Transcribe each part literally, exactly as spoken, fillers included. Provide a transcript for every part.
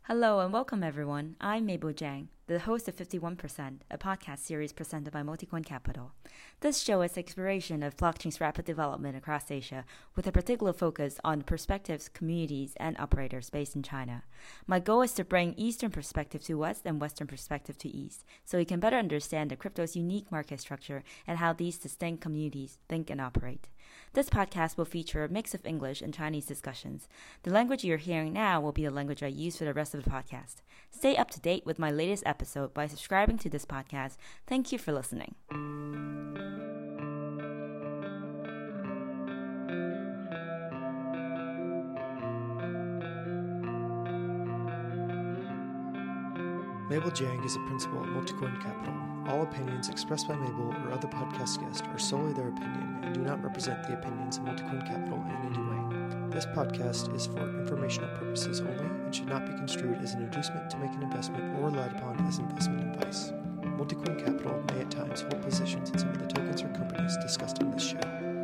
Hello and welcome everyone. I'm Mabel Jiang, the host of fifty-one percent, a podcast series presented by Multicoin Capital. This show is exploration of blockchain's rapid development across Asia, with a particular focus on perspectives, communities, and operators based in China. My goal is to bring Eastern perspective to West and Western perspective to East, so we can better understand the crypto's unique market structure and how these distinct communities think and operate. This podcast will feature a mix of English and Chinese discussions. The language you're hearing now will be the language I use for the rest of the podcast. Stay up to date with my latest episode by subscribing to this podcast. Thank you for listening. Mabel Jiang is a principal at Multicoin Capital. All opinions expressed by Mabel or other podcast guests are solely their opinion and do not represent the opinions of Multicoin Capital in any way. This podcast is for informational purposes only and should not be construed as an inducement to make an investment or relied upon as investment advice. Multicoin Capital may at times hold positions in some of the tokens or companies discussed on this show.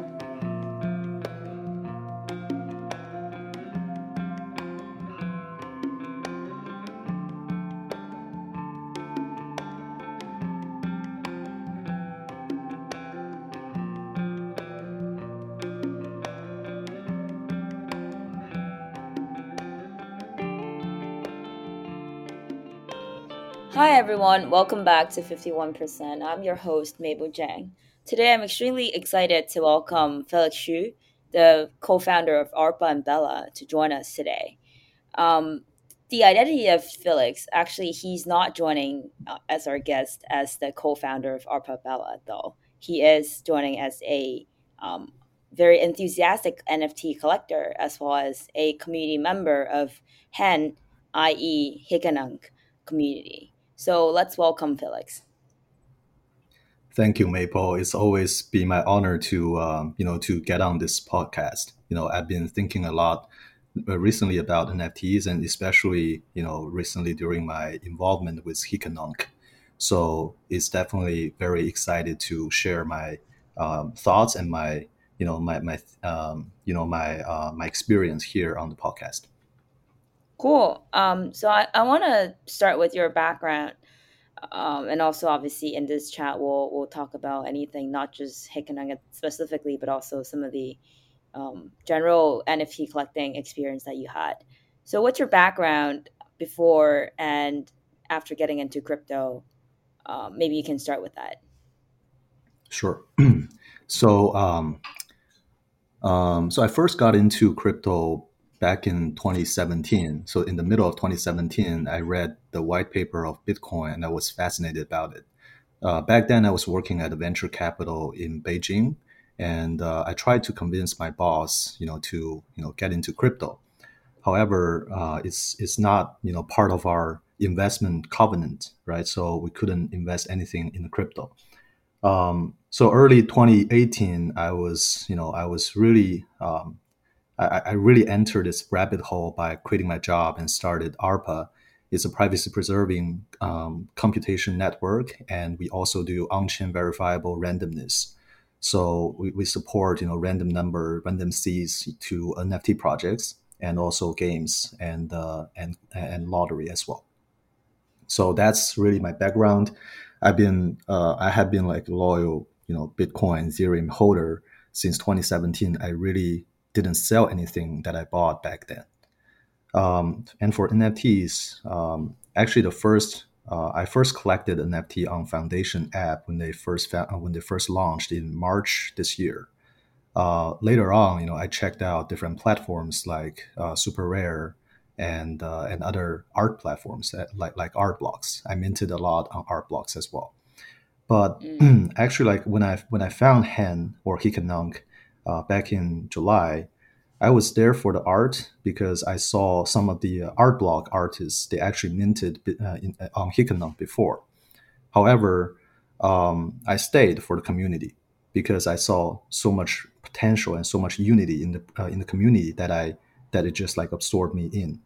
Hi everyone, welcome back to fifty-one percent. I'm your host, Mabel Jiang. Today I'm extremely excited to welcome Felix Xu, the co-founder of ARPA and Bella, to join us today. Um, the identity of Felix, actually he's not joining uh, as our guest as the co-founder of ARPA Bella, though. He is joining as a um, very enthusiastic N F T collector, as well as a community member of Hen, that is. Hikanunk community. So let's welcome Felix. Thank you, Maple. It's always been my honor to, um, you know, to get on this podcast. You know, I've been thinking a lot recently about N F Ts, and especially, you know, recently during my involvement with Hikanunk. So it's definitely very excited to share my um, thoughts and my, you know, my my, um, you know, my uh, my experience here on the podcast. Cool. Um, so I, I want to start with your background. Um, and also, obviously, in this chat, we'll we'll talk about anything, not just Hikanunk specifically, but also some of the um, general N F T collecting experience that you had. So what's your background before and after getting into crypto? Um, maybe you can start with that. Sure. so, um, um, so I first got into crypto back in twenty seventeen. So in the middle of twenty seventeen, I read the white paper of Bitcoin and I was fascinated about it. Uh, back then, I was working at a venture capital in Beijing, and uh, I tried to convince my boss, you know, to you know get into crypto. However, uh, it's it's not you know part of our investment covenant, right? So we couldn't invest anything in the crypto. Um, so early twenty eighteen, I was you know I was really um, I, I really entered this rabbit hole by quitting my job and started ARPA. It's a privacy preserving um, computation network, and we also do on-chain verifiable randomness. So we, we support you know random number, random seeds to N F T projects, and also games and uh, and and lottery as well. So that's really my background. I've been uh, I have been like loyal you know Bitcoin Ethereum holder since twenty seventeen. I really didn't sell anything that I bought back then. Um, and for N F Ts, um, actually the first uh, I first collected N F T on Foundation app when they first fa- when they first launched in March this year. Uh, later on, you know, I checked out different platforms like uh, Super Rare and uh, and other art platforms that, like like Art Blocks. I minted a lot on Art Blocks as well. But Mm. actually, like when I when I found Hen or Hikanunk uh, back in July, I was there for the art because I saw some of the uh, art block artists they actually minted uh, in, uh, on Hikanunk before. However, um, I stayed for the community because I saw so much potential and so much unity in the uh, in the community that I that it just like absorbed me in.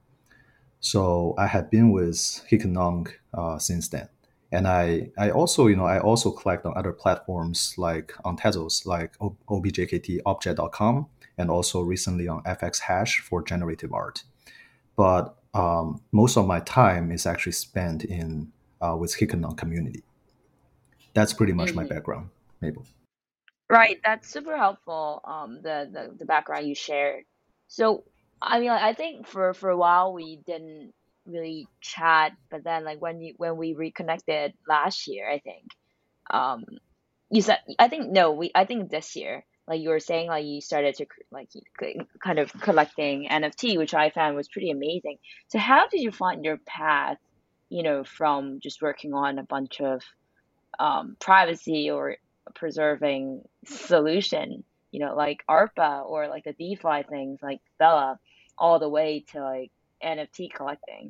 So I had been with Hikanong uh, since then. And I, I also, you know, I also collect on other platforms like on Tezos, like O- OBJKT, object dot com, and also recently on F X Hash for generative art. But um, most of my time is actually spent in uh, with Hikanon community. That's pretty much my Hmm. background, Mabel. Right, that's super helpful. Um, the, the the background you shared. So, I mean, like, I think for for a while we didn't really chat, but then like when you when we reconnected last year, I think, um, you said I think no, we I think this year, like you were saying, like you started to c- like you c- kind of collecting N F T, which I found was pretty amazing. So, how did you find your path? You know, from just working on a bunch of um, privacy or preserving solution, you know, like ARPA or like the DeFi things like Bella, all the way to like N F T collecting.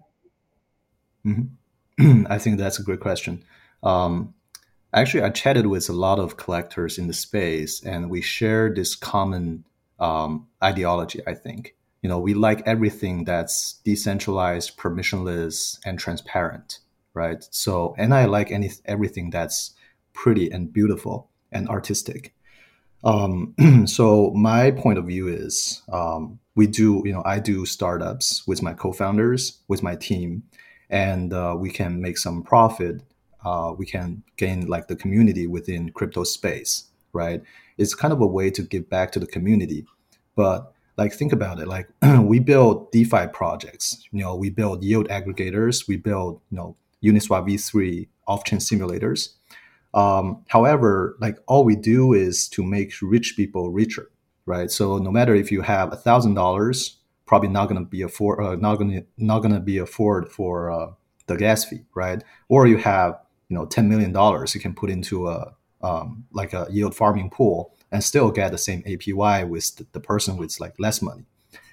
Mhm. I think that's a great question. Um, Actually, I chatted with a lot of collectors in the space, and we share this common um, ideology. I think you know we like everything that's decentralized, permissionless, and transparent, right? So, and I like any everything that's pretty and beautiful and artistic. Um, so my point of view is um, we do, you know, I do startups with my co-founders, with my team, and uh, we can make some profit. Uh, we can gain like the community within crypto space, right? It's kind of a way to give back to the community. But like think about it, like we build DeFi projects, you know, we build yield aggregators, we build, you know, Uniswap v three off-chain simulators. Um, however, like all we do is to make rich people richer, right? So no matter if you have a thousand dollars, probably not going to be afford, uh, not going to not going to be afford for uh, the gas fee, right? Or you have you know ten million dollars, you can put into a um, like a yield farming pool and still get the same A P Y with the, the person with like less money.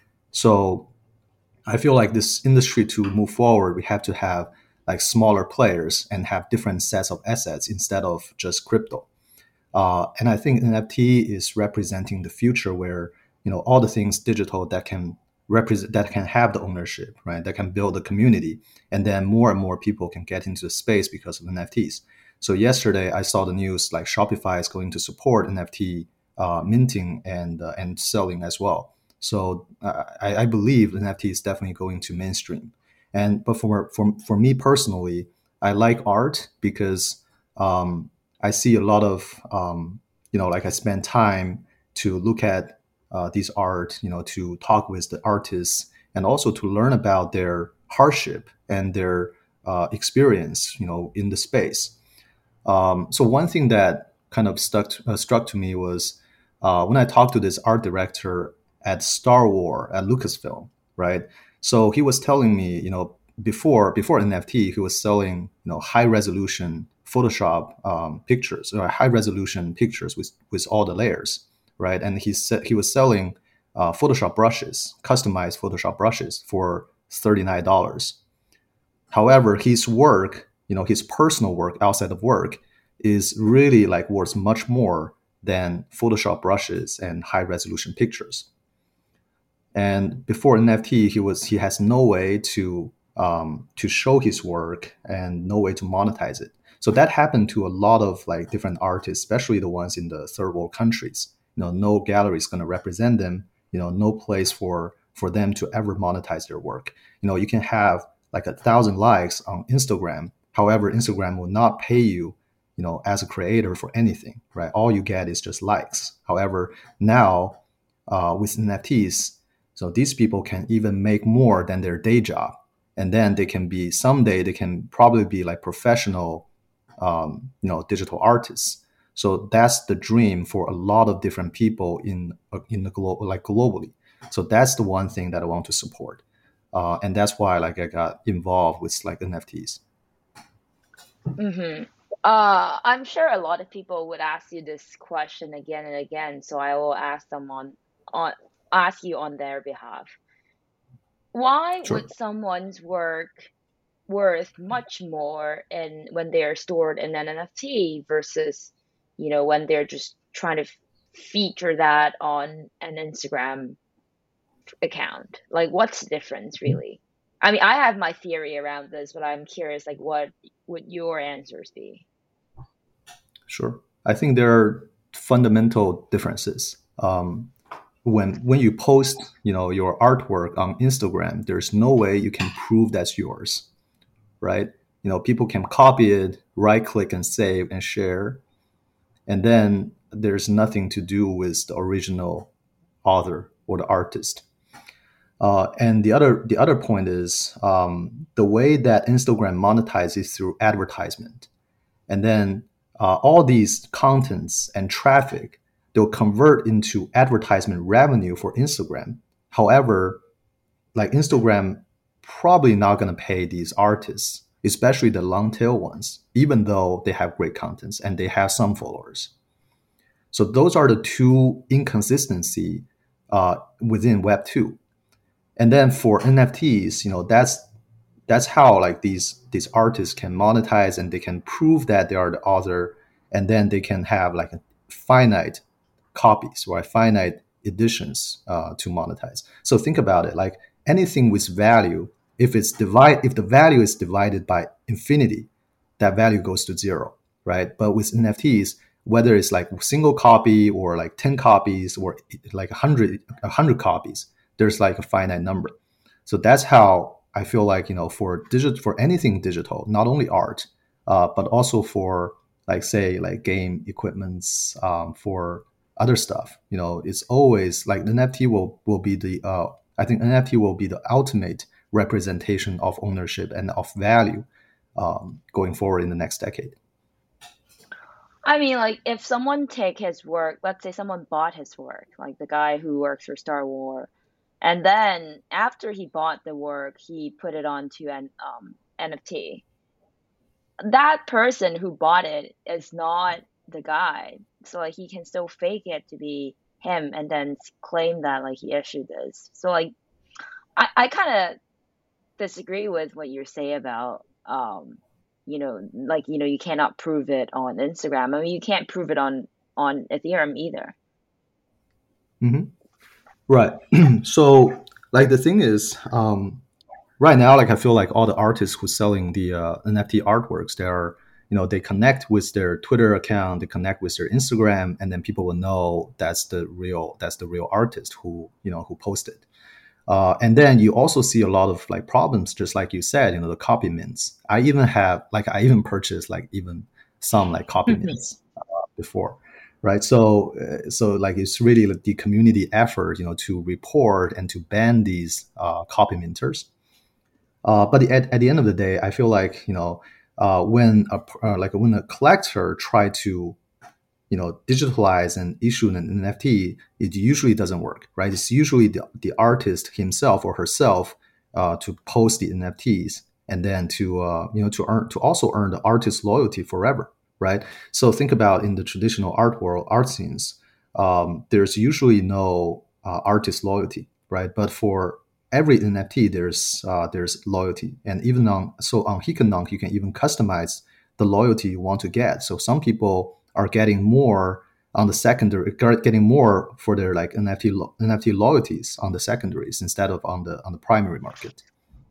So I feel like this industry to move forward, we have to have like smaller players and have different sets of assets instead of just crypto. Uh, and I think N F T is representing the future where you know all the things digital that can represent that can have the ownership, right? That can build a community, and then more and more people can get into the space because of N F Ts. So yesterday I saw the news like Shopify is going to support N F T uh, minting and uh, and selling as well. So uh, I, I believe N F T is definitely going to mainstream. And but for for for me personally, I like art because um, I see a lot of, um, you know, like I spend time to look at uh, these art, you know, to talk with the artists and also to learn about their hardship and their uh, experience, you know, in the space. Um, so one thing that kind of stuck to, uh, struck to me was uh, when I talked to this art director at Star Wars at Lucasfilm, right? So he was telling me, you know, before before N F T, he was selling, you know, high resolution Photoshop um, pictures or high resolution pictures with with all the layers, right? And he said he was selling uh, Photoshop brushes, customized Photoshop brushes for thirty nine dollars. However, his work, you know, his personal work outside of work is really like worth much more than Photoshop brushes and high resolution pictures. And before N F T, he was he has no way to um, to show his work and no way to monetize it. So that happened to a lot of like different artists, especially the ones in the third world countries. You know, no gallery is going to represent them. You know, no place for for them to ever monetize their work. You know, you can have like a thousand likes on Instagram. However, Instagram will not pay you, you know, as a creator for anything, right? All you get is just likes. However, now uh, with N F Ts, so these people can even make more than their day job. And then they can be someday they can probably be like professional, um, you know, digital artists. So that's the dream for a lot of different people in uh, in the global like globally. So that's the one thing that I want to support, uh, and that's why like I got involved with like N F Ts. Mm-hmm. Uh, I'm sure a lot of people would ask you this question again and again, so I will ask them on on ask you on their behalf. Why Sure. would someone's work worth much more in when they are stored in an N F T versus, you know, when they're just trying to f- feature that on an Instagram account? Like, what's the difference really? I mean, I have my theory around this, but I'm curious, like, what would your answers be? Sure. I think there are fundamental differences. Um, when when you post, you know, your artwork on Instagram, there's no way you can prove that's yours, right? You know, people can copy it, right click and save and share, and then there's nothing to do with the original author or the artist. Uh, and the other the other point is um, the way that Instagram monetizes through advertisement, and then uh, all these contents and traffic, they'll convert into advertisement revenue for Instagram. However, like Instagram probably not going to pay these artists, especially the long tail ones, even though they have great contents and they have some followers. So those are the two inconsistency uh, within Web two. And then for N F Ts, you know, that's that's how like these these artists can monetize, and they can prove that they are the author, and then they can have like a finite copies, right? Finite editions uh, to monetize. So think about it, like anything with value, if it's divide, if the value is divided by infinity, that value goes to zero, right? But with N F Ts, whether it's like a single copy or like ten copies or like a hundred a hundred copies, there's like a finite number. So that's how I feel like, you know, for digital, for anything digital, not only art, uh, but also for like say like game equipments, um, for other stuff, you know, it's always like N F T will will be the uh, I think N F T will be the ultimate representation of ownership and of value um, going forward in the next decade. I mean, like, if someone take his work, let's say someone bought his work, like the guy who works for Star Wars, and then after he bought the work, he put it onto an um, N F T. That person who bought it is not the guy, so like he can still fake it to be him and then claim that like he issued this. So like, I, I kind of disagree with what you say about um you know, like, you know, you cannot prove it on Instagram. I mean, you can't prove it on on Ethereum either. Mm-hmm. Right. So like the thing is, um, right now, like I feel like all the artists who's selling the uh, N F T artworks, they are, you know, they connect with their Twitter account, they connect with their Instagram, and then people will know that's the real that's the real artist who, you know, who posted. Uh, and then you also see a lot of like problems, just like you said, you know, the copy mints. I even have like I even purchased like even some like copy mints uh, before, right? So uh, so like it's really like the community effort, you know, to report and to ban these uh, copy minters. Uh, but at, at the end of the day, I feel like, you know, uh, when a uh, like when a collector try to, you know, digitalize and issue an N F T, it usually doesn't work, right? It's usually the, the artist himself or herself uh, to post the N F Ts, and then to uh, you know, to earn to also earn the artist's loyalty forever, right? So think about in the traditional art world, art scenes, um, there's usually no uh, artist loyalty, right? But for every N F T, there's uh, there's loyalty, and even on so on Hikandonk, you can even customize the loyalty you want to get. So some people are getting more on the secondary, getting more for their like N F T lo- N F T loyalties on the secondaries instead of on the on the primary market.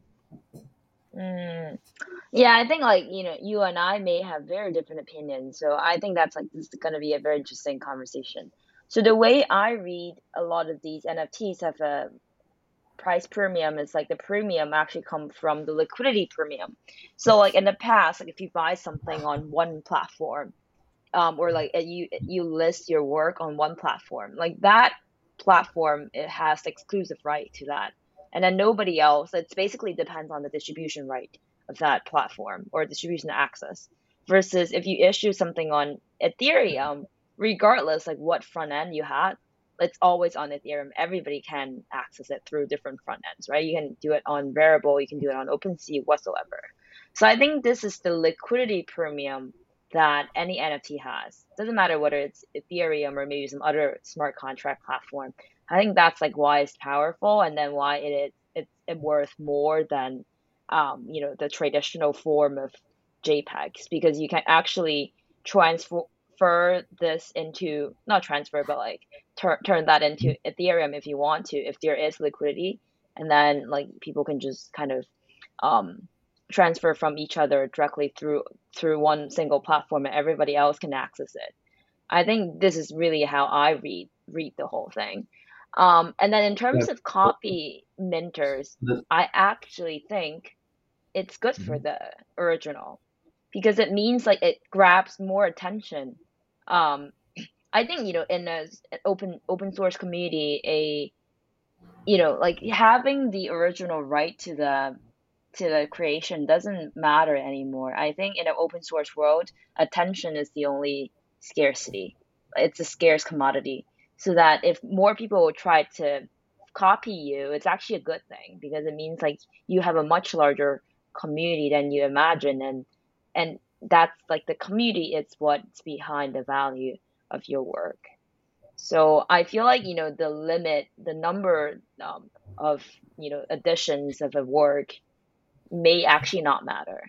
Mm. Yeah, I think like, you know, you and I may have very different opinions. So I think that's like this is going to be a very interesting conversation. So the way I read a lot of these N F Ts have a price premium is like the premium actually come from the liquidity premium. So like in the past, like if you buy something on one platform, um, or like uh, you you list your work on one platform, like that platform, it has exclusive right to that, and then nobody else. It's basically depends on the distribution right of that platform or distribution access. Versus if you issue something on Ethereum, regardless like what front end you had, it's always on Ethereum. Everybody can access it through different front ends, right? You can do it on Variable, you can do it on OpenSea, whatsoever. So I think this is the liquidity premium that any N F T has. Doesn't matter whether it's Ethereum or maybe some other smart contract platform. I think that's like why it's powerful, and then why it is it's it worth more than um, you know, the traditional form of JPEGs, because you can actually transfer this into, not transfer, but like turn turn that into Ethereum if you want to, if there is liquidity, and then like people can just kind of um, transfer from each other directly through through one single platform, and everybody else can access it. I think this is really how I read read the whole thing. Um, and then in Yeah. terms of copy minters, The- I actually think it's good for Mhm. the original because it means like it grabs more attention. Um, I think, you know, in a s- an open open source community, a you know, like having the original right to the to the creation doesn't matter anymore. I think in an open source world, attention is the only scarcity. It's a scarce commodity. So that if more people will try to copy you, it's actually a good thing because it means like you have a much larger community than you imagine, and and that's like the community is what's behind the value of your work. So I feel like, you know, the limit, the number um, of, you know, editions of a work may actually not matter.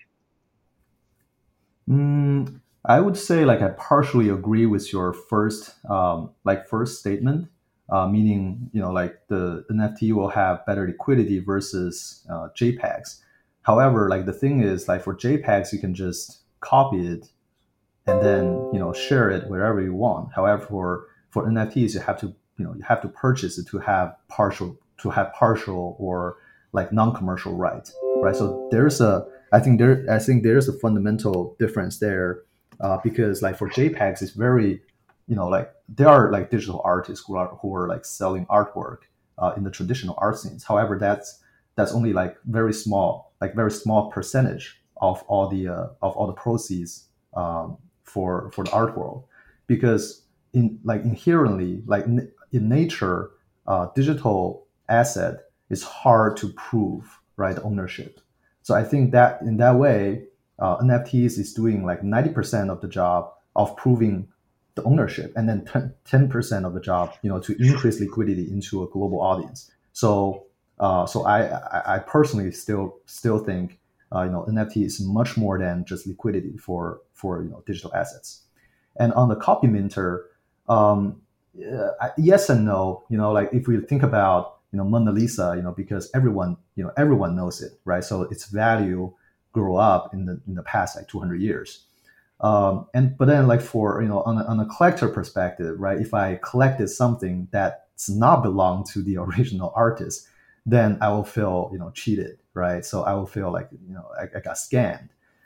Mm, I would say like I partially agree with your first um, like first statement, uh, meaning you know like the N F T will have better liquidity versus uh, JPEGs. However, like the thing is like for JPEGs you can just copy it and then you know share it wherever you want. However, for for N F Ts you have to you know you have to purchase it to have partial to have partial or like non-commercial rights, right? So there's a I think there I think there's a fundamental difference there uh, because like for JPEGs it's very you know like there are like digital artists who are who are like selling artwork uh, in the traditional art scenes. However, that's that's only like very small like very small percentage of all the uh, of all the proceeds um, for for the art world because in like inherently like in, in nature uh, digital asset is hard to prove right ownership. So I think that in that way uh, NFTs is doing like ninety percent of the job of proving the ownership and then ten percent of the job you know to increase liquidity into a global audience. So uh, so I, I I personally still still think uh, you know N F T is much more than just liquidity for for you know digital assets. And on the copy minter, um, uh, yes and no. You know, like if we think about you know Mona Lisa, you know, because everyone you know everyone knows it, right? So its value grew up in the in the past like two hundred years. Um, and but then like for you know on a, on a collector perspective, right? If I collected something that's not belong to the original artist, then I will feel you know cheated, right? So I will feel like you know I, I got scammed.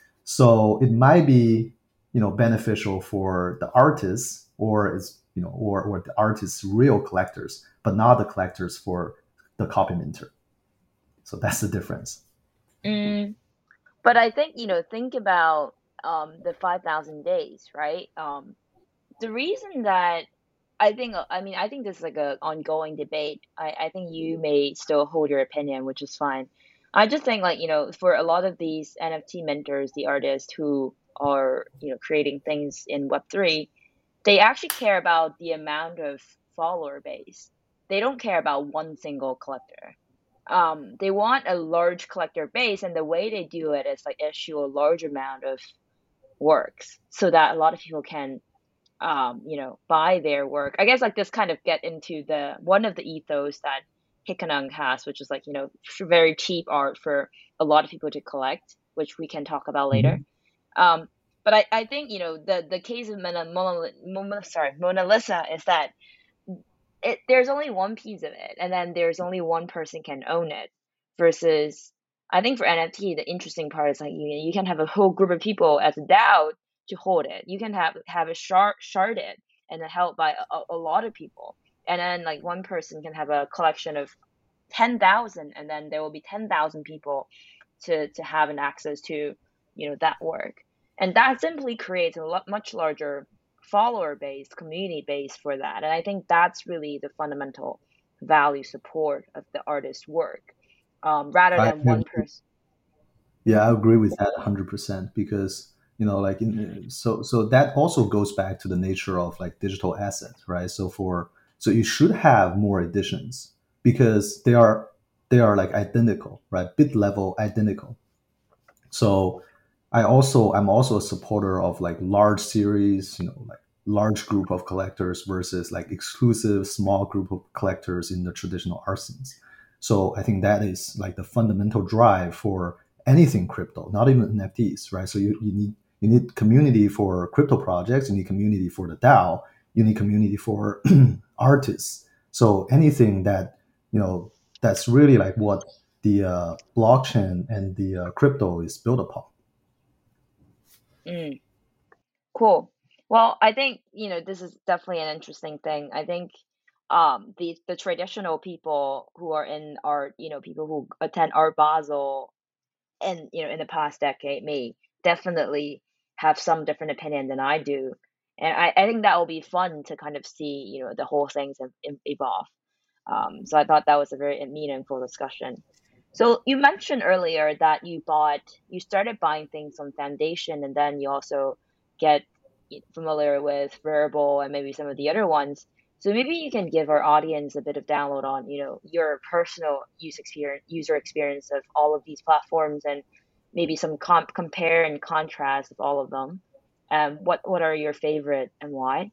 So it might be, you know, beneficial for the artists or is, you know, or, or the artist's real collectors, but not the collectors for the copy minter. So that's the difference. Mm, but I think, you know, think about um, the five thousand days, right? Um, the reason that I think, uh, I mean, I think this is like a ongoing debate. I, I think you may still hold your opinion, which is fine. I just think like, you know, for a lot of these N F T mentors, the artists who are, you know, creating things in Web three, they actually care about the amount of follower base. They don't care about one single collector. Um, they want a large collector base, and the way they do it is like issue a large amount of works so that a lot of people can um, you know, buy their work. I guess like this kind of get into the one of the ethos that Hikkanung has, which is like, you know, very cheap art for a lot of people to collect, which we can talk about later. Mhm. Um, but I, I think, you know, the the case of Mona, Mona, Mona sorry, Mona Lisa is that it there's only one piece of it, and then there's only one person can own it. Versus, I think for N F T, the interesting part is like you you can have a whole group of people as a DAO to hold it. You can have have it shard sharded and then held by a, a lot of people, and then like one person can have a collection of ten thousand, and then there will be ten thousand people to to have an access to you know that work, and that simply creates a lot much larger follower base, community base for that. And I think that's really the fundamental value support of the artist's work, um, rather I, than one person. yeah, I agree with that one hundred percent because, you know, like, in, so, so that also goes back to the nature of like digital assets, right? So for, so you should have more editions because they are, they are like identical, right? Bit level identical. So I also I'm also a supporter of like large series, you know, like large group of collectors versus like exclusive small group of collectors in the traditional art scenes. So I think that is like the fundamental drive for anything crypto, not even N F Ts, right? So you, you need you need community for crypto projects, you need community for the DAO, you need community for artists. So anything that, you know, that's really like what the uh, blockchain and the uh, crypto is built upon. Mm, cool. Well, I think, you know, this is definitely an interesting thing. I think um the the traditional people who are in art, you know, people who attend Art Basel and, you know, in the past decade may definitely have some different opinion than I do. And I, I think that will be fun to kind of see, you know, the whole things ev- ev- evolve. Um, so I thought that was a very meaningful discussion. So you mentioned earlier that you bought, you started buying things on Foundation, and then you also get familiar with Verbal and maybe some of the other ones. So maybe you can give our audience a bit of download on, you know, your personal use experience, user experience of all of these platforms, and maybe some comp compare and contrast of all of them. Um, what what are your favorite and why?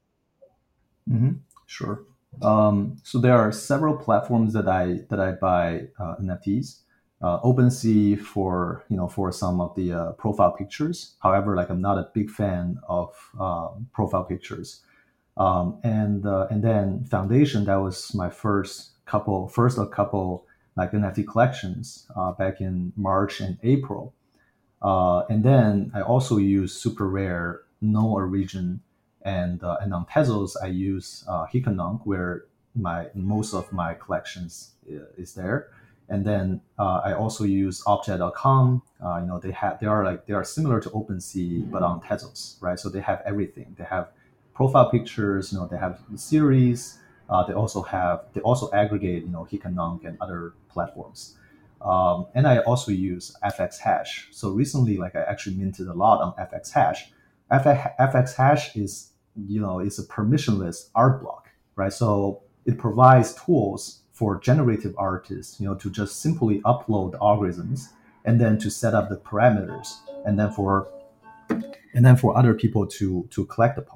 Hmm. Sure. Um, so there are several platforms that I that I buy uh, N F Ts. Uh, OpenSea for, you know, for some of the uh, profile pictures. However, like I'm not a big fan of uh, profile pictures. Um, and uh, and then Foundation, that was my first couple first a couple like N F T collections uh, back in March and April. Uh, and then I also use Super Rare, No Origin, and uh, and on Tezos I use uh, Hikanunk, where my most of my collections i- is there. And then uh, I also use Object dot com. Uh, you know, they have they are like they are similar to OpenSea but on Tezos, right? So they have everything. They have profile pictures. You know, they have series. Uh, they also have they also aggregate, you know, Hikanunk and other platforms. Um, and I also use F X Hash. So recently, like I actually minted a lot on F X Hash. F X Hash is, you know, is a permissionless art block, right? So it provides tools for generative artists, you know, to just simply upload algorithms and then to set up the parameters, and then for and then for other people to to collect upon.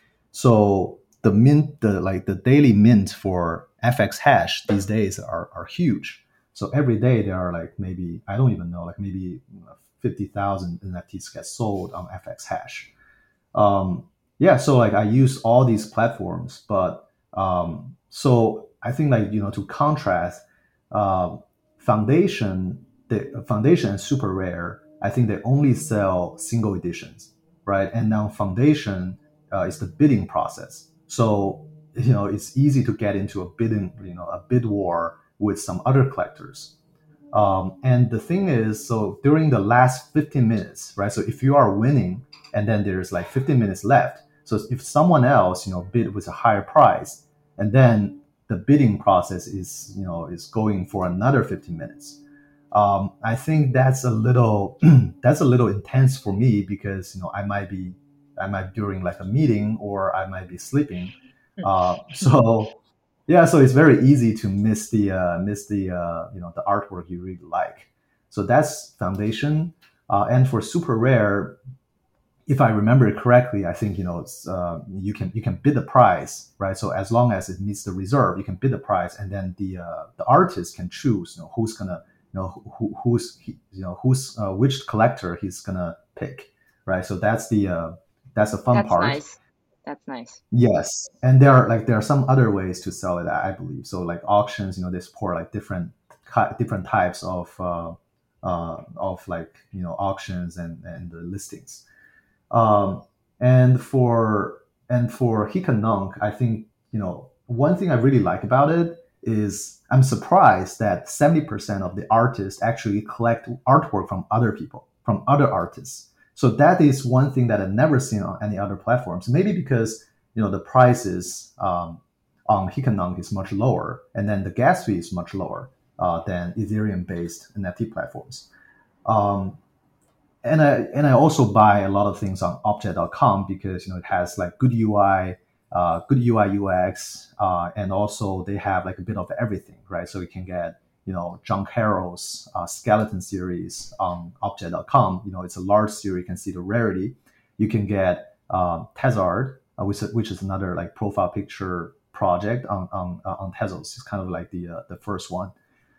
So the mint, the like the daily mint for F X hash these days are, are huge. So every day there are like maybe I don't even know like maybe fifty thousand N F Ts get sold on F X hash. Um, yeah, so like I use all these platforms, but um, so I think like you know to contrast, uh, Foundation, the Foundation and Super Rare, I think they only sell single editions, right? And now Foundation uh, is the bidding process, so you know it's easy to get into a bidding, you know, a bid war with some other collectors. Um, and the thing is, so during the last fifteen minutes, right? So if you are winning and then there's like fifteen minutes left, so if someone else, you know, bid with a higher price, and then the bidding process is, you know, is going for another fifteen minutes. Um, I think that's a little, that's a little intense for me because, you know, I might be, I might be during like a meeting or I might be sleeping. Uh, so yeah, so it's very easy to miss the uh, miss the uh, you know the artwork you really like. So that's Foundation. Uh, and for Super Rare, if I remember it correctly, I think you know it's, uh, you can you can bid the price, right? So as long as it meets the reserve, you can bid the price, and then the uh, the artist can choose, you know, who's gonna, you know, who, who's he, you know who's uh, which collector he's gonna pick, right? So that's the uh, that's the fun That's part. nice. That's nice. Yes, and there are like there are some other ways to sell it, I believe. So like auctions, you know, they support like different ki- different types of uh, uh, of like you know auctions and and the listings. Um, and for and for Hikanunk, I think you know one thing I really like about it is I'm surprised that seventy percent of the artists actually collect artwork from other people, from other artists. So that is one thing that I've never seen on any other platforms. Maybe because you know the prices um, on Hikanunk is much lower, and then the gas fee is much lower uh, than Ethereum-based N F T platforms. Um, and I and I also buy a lot of things on Object dot com because you know it has like good U I, uh, good U I U X, uh, and also they have like a bit of everything, right? So you can get you know John Carroll's uh, skeleton series on Object dot com. You know it's a large series. You can see the rarity. You can get um, Tezard, uh, which is, which is another like profile picture project on on uh, on Tezos. It's kind of like the uh, the first one.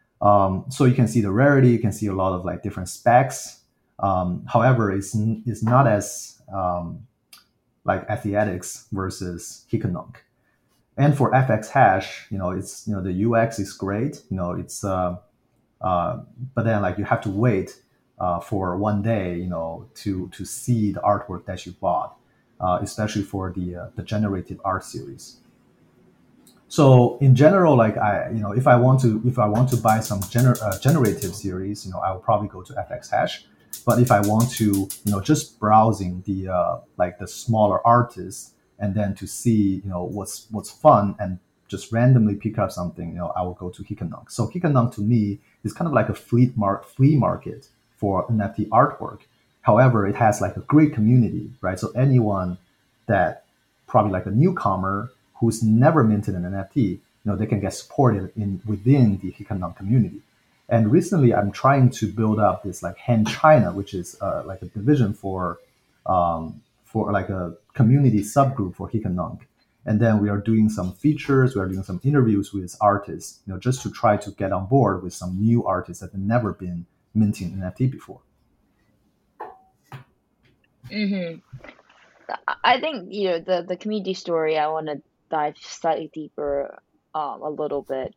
Um, so you can see the rarity, you can see a lot of like different specs. Um, however, it's, it's not as um, like Atheistics versus Hikanunk. And for F X hash, you know, it's, you know, the U X is great. You know, it's, uh, uh, but then like you have to wait uh, for one day, you know, to to see the artwork that you bought, uh, especially for the uh, the generative art series. So in general, like I, you know, if I want to, if I want to buy some gener- uh, generative series, you know, I will probably go to F X hash. But if I want to, you know, just browsing the uh, like the smaller artists, and then to see, you know, what's what's fun and just randomly pick up something, you know, I will go to Hikanunk. So Hikanunk to me is kind of like a flea mar- flea market for N F T artwork. However, it has like a great community, right? So anyone that probably like a newcomer who's never minted an N F T, you know, they can get supported in within the Hikanunk community. And recently, I'm trying to build up this like Hand China, which is uh, like a division for um, for like a community subgroup for Hikanunk. And then we are doing some features, we are doing some interviews with artists, you know, just to try to get on board with some new artists that have never been minting an N F T before. Mm-hmm. I think, you know, the the community story, I want to dive slightly deeper, um, a little bit.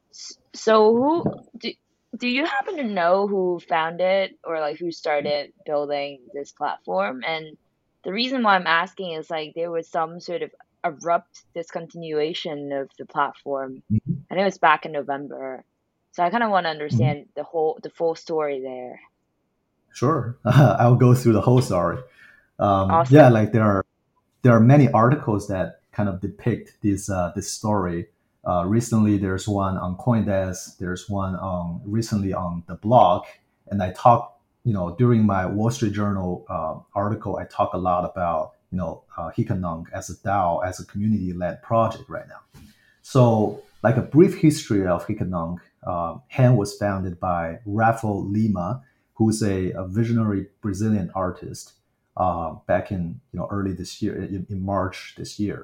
So who do do you happen to know who founded or like who started building this platform? And the reason why I'm asking is like there was some sort of abrupt discontinuation of the platform. Mm-hmm. I know it's back in November. So I kind of want to understand the whole the full story there. Sure. I'll go through the whole story. Um, Awesome. Yeah, like there are there are many articles that kind of depict this uh, this story. Uh, recently, there's one on CoinDesk. There's one on recently on the blog, and I talk, you know, during my Wall Street Journal uh, article, I talk a lot about, you know, uh, Hikanunk as a DAO, as a community-led project right now. So, like a brief history of Hikanunk, uh, Hen was founded by Rafael Lima, who's a, a visionary Brazilian artist uh, back in, you know, early this year, in, in March this year.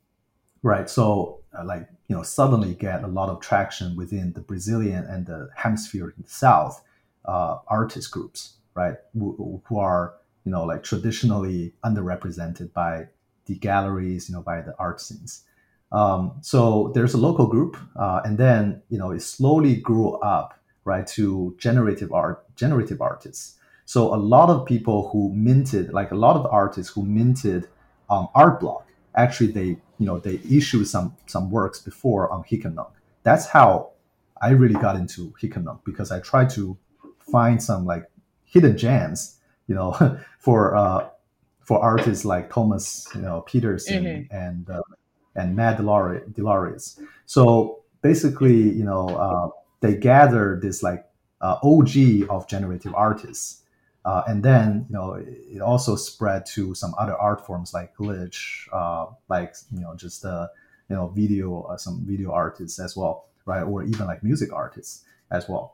Right. So, uh, like, you know, suddenly get a lot of traction within the Brazilian and the hemisphere in the South uh, artist groups, right? Who, who are, you know, like traditionally underrepresented by the galleries, you know, by the art scenes. Um, so there's a local group, uh, and then, you know, it slowly grew up, right, to generative art, generative artists. So a lot of people who minted, like a lot of artists who minted um, art block, actually they, you know, they issued some some works before on Hikanunk. That's how I really got into Hikanunk, because I tried to find some like hidden gems, you know, for uh, for artists like Thomas, you know, Peterson Mm-hmm. and uh, and Matt Delores. So basically, you know, uh, they gather this like uh, O G of generative artists. Uh, and then, you know, it also spread to some other art forms like glitch, uh, like, you know, just, uh, you know, video, uh, some video artists as well, right? Or even like music artists as well.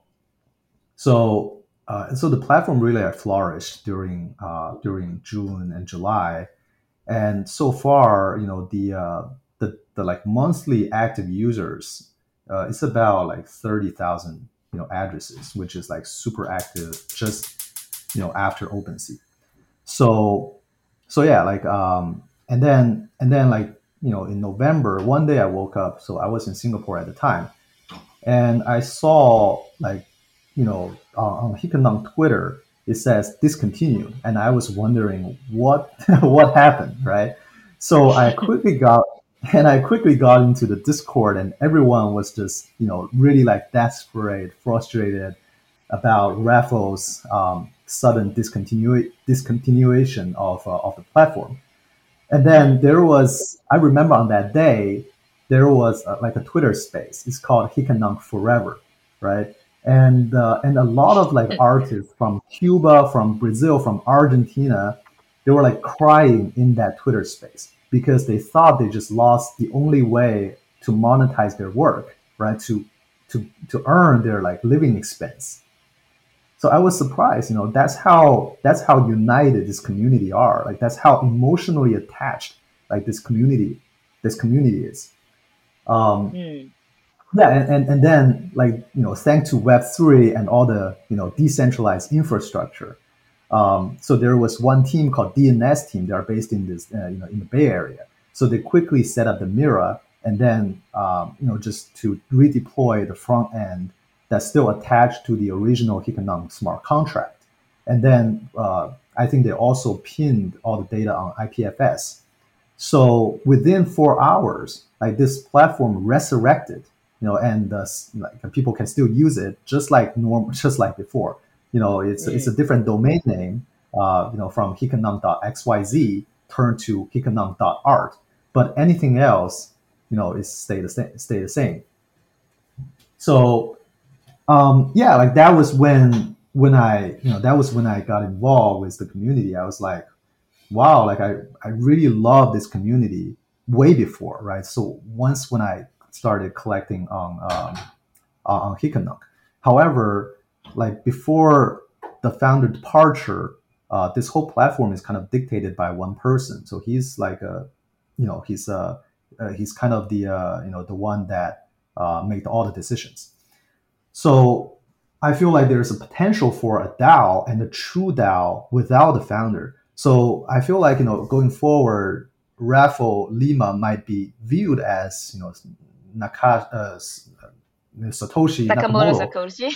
So, uh, so the platform really had flourished during, uh, during June and July. And so far, you know, the, uh, the, the like monthly active users, uh, it's about like thirty thousand, you know, addresses, which is like super active just, you know, after OpenSea. So, so yeah, like, um, and then, and then like, you know, in November, one day I woke up. So I was in Singapore at the time, and I saw like, you know, uh, on Hikanunk Twitter, it says discontinued, and I was wondering what what happened, right? So I quickly got and I quickly got into the Discord, and everyone was just, you know, really like desperate, frustrated about Raffles' um, sudden discontinua- discontinuation of uh, of the platform. And then there was, I remember on that day, there was uh, like a Twitter space. It's called Hikanunk Forever, right? And uh, and a lot of like artists from Cuba, from Brazil, from Argentina, they were like crying in that Twitter space because they thought they just lost the only way to monetize their work, right? To to to earn their like living expense. So I was surprised, you know, that's how that's how united this community are. Like that's how emotionally attached like this community this community is. Um, Mm. yeah, and, and, and then like, you know, thanks to Web three and all the, you know, decentralized infrastructure. Um, so there was one team called D N S team. They are based in this, uh, you know, in the Bay Area. So they quickly set up the Mira, and then um, you know just to redeploy the front end that's still attached to the original Hikkonomi smart contract. And then uh, I think they also pinned all the data on I P F S. So within four hours, like this platform resurrected, you know, and uh, like people can still use it just like normal, just like before. You know, it's it's a Mm. different domain name, uh, you know, from hikkonom dot x y z turned to hikkonom dot art, but anything else, you know, is stay the same. Stay the same. So um, yeah, like that was when when I you know that was when I got involved with the community. I was like, wow, like I, I really love this community way before, right? So once when I started collecting on um, on Hikkonomi. However, like before the founder departure, uh, this whole platform is kind of dictated by one person. So he's like a, you know, he's uh, uh he's kind of the uh, you know the one that uh, made all the decisions. So I feel like there's a potential for a DAO and a true DAO without the founder. So I feel like you know going forward, Raffle Lima might be viewed as you know Naka, uh, Satoshi Nakamoto Nakamoto Sakoshi.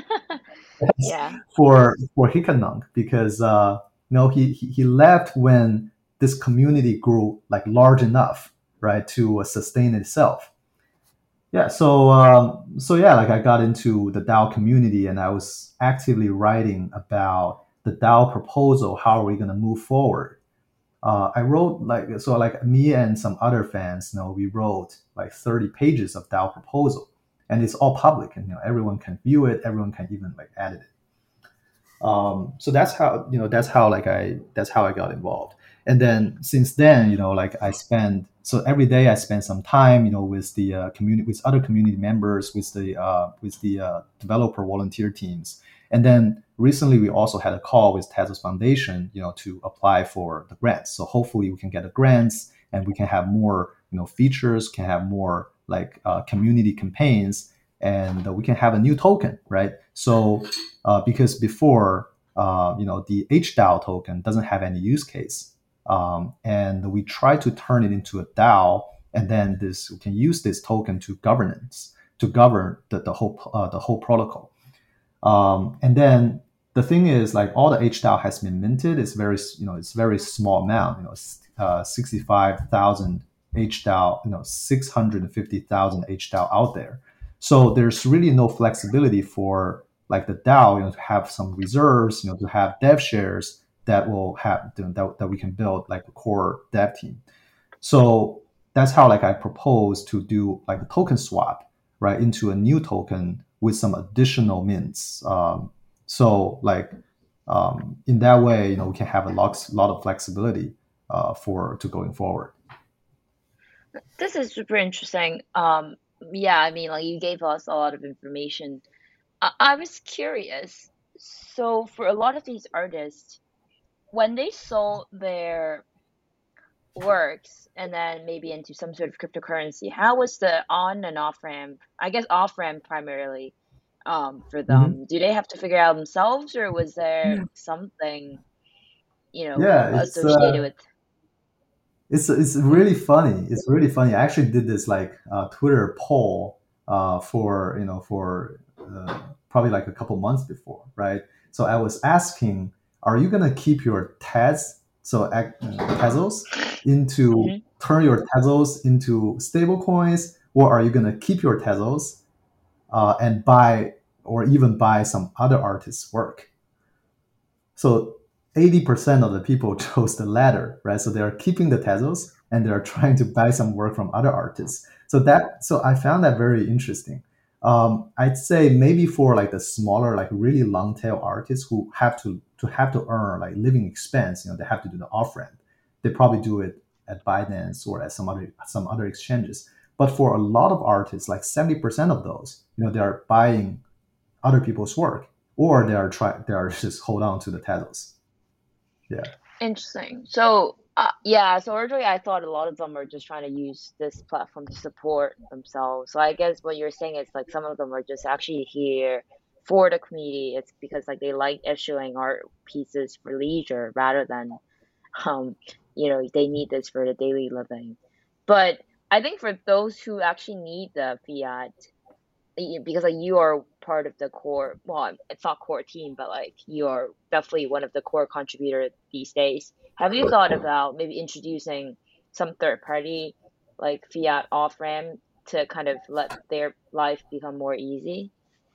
Yeah. for for Hikkonomi because uh, you know he, he he left when this community grew like large enough, right, to uh, sustain itself. Yeah, so um, so yeah, like I got into the DAO community and I was actively writing about the DAO proposal. How are we going to move forward? Uh, I wrote like so like me and some other fans, you know, we wrote like thirty pages of DAO proposal, and it's all public, and you know everyone can view it, everyone can even like edit it. Um, so that's how you know that's how like I that's how I got involved. And then since then, you know, like I spend so every day I spend some time, you know, with the uh, community, with other community members, with the uh, with the uh, developer volunteer teams. And then recently we also had a call with Tezos Foundation, you know, to apply for the grants. So hopefully we can get the grants and we can have more, you know, features, can have more like uh, community campaigns, and uh, we can have a new token, right? So uh, because before, uh, you know, the H DAO token doesn't have any use case, um, and we try to turn it into a DAO, and then this we can use this token to governance to govern the, the whole uh, the whole protocol. Um, and then the thing is, like all the H DAO has been minted. It's very you know it's very small amount. You know, uh, sixty-five thousand H DAO. You know, six hundred fifty thousand H DAO out there. So there's really no flexibility for like the DAO, you know, to have some reserves, you know, to have dev shares that will have you know, that, that we can build like a core dev team. So that's how like I propose to do like a token swap, right, into a new token with some additional mints. Um, so like um, in that way, you know, we can have a lot, lot of flexibility uh, for to going forward. This is super interesting. Um, yeah, I mean, like you gave us a lot of information. I, I was curious. So for a lot of these artists, when they sold their works and then maybe into some sort of cryptocurrency, how was the on and off ramp? I guess off ramp primarily, um, for Mm-hmm. them. Do they have to figure out themselves, or was there something, you know, Yeah, it's associated uh, with? it's it's really funny. It's really funny. I actually did this like uh, Twitter poll uh, for you know for uh, probably like a couple months before, right? So I was asking, are you gonna keep your Tez so ac- uh, Tezos into Hmm. turn your Tezos into stable coins, or are you gonna keep your Tezos uh, and buy or even buy some other artist's work? So eighty percent of the people chose the latter, right? So they're keeping the Tezos and they're trying to buy some work from other artists. So that, so I found that very interesting. Um, I'd say maybe for like the smaller, like really long tail artists who have to to have to earn like living expense, you know, they have to do the off ramp. They probably do it at Binance or at some other some other exchanges. But for a lot of artists, like seventy percent of those, you know, they are buying other people's work, or they are trying they are just hold on to the titles. Yeah. Interesting. So, uh, yeah, so originally I thought a lot of them are just trying to use this platform to support themselves. So I guess what you're saying is like some of them are just actually here for the community. It's because like they like issuing art pieces for leisure rather than um, you know, they need this for the daily living. But I think for those who actually need the fiat, because like you are part of the core, well, it's not core team, but like you are definitely one of the core contributors these days. Have you thought about maybe introducing some third party like fiat off ramp to kind of let their life become more easy?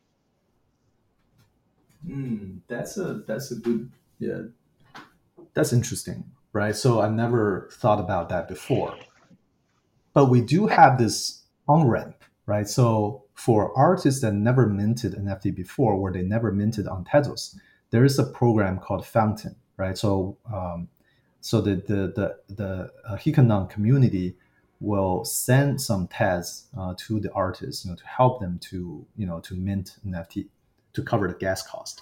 Mm, that's a that's a good yeah. That's interesting, right? So I never thought about that before. But we do Uh, have this on ramp, right? So for artists that never minted N F T before, or they never minted on Tezos, there is a program called Fountain, right? So um, so the the the the uh, Hikanon community will send some Tez uh, to the artists, you know, to help them to you know to mint N F T to cover the gas cost.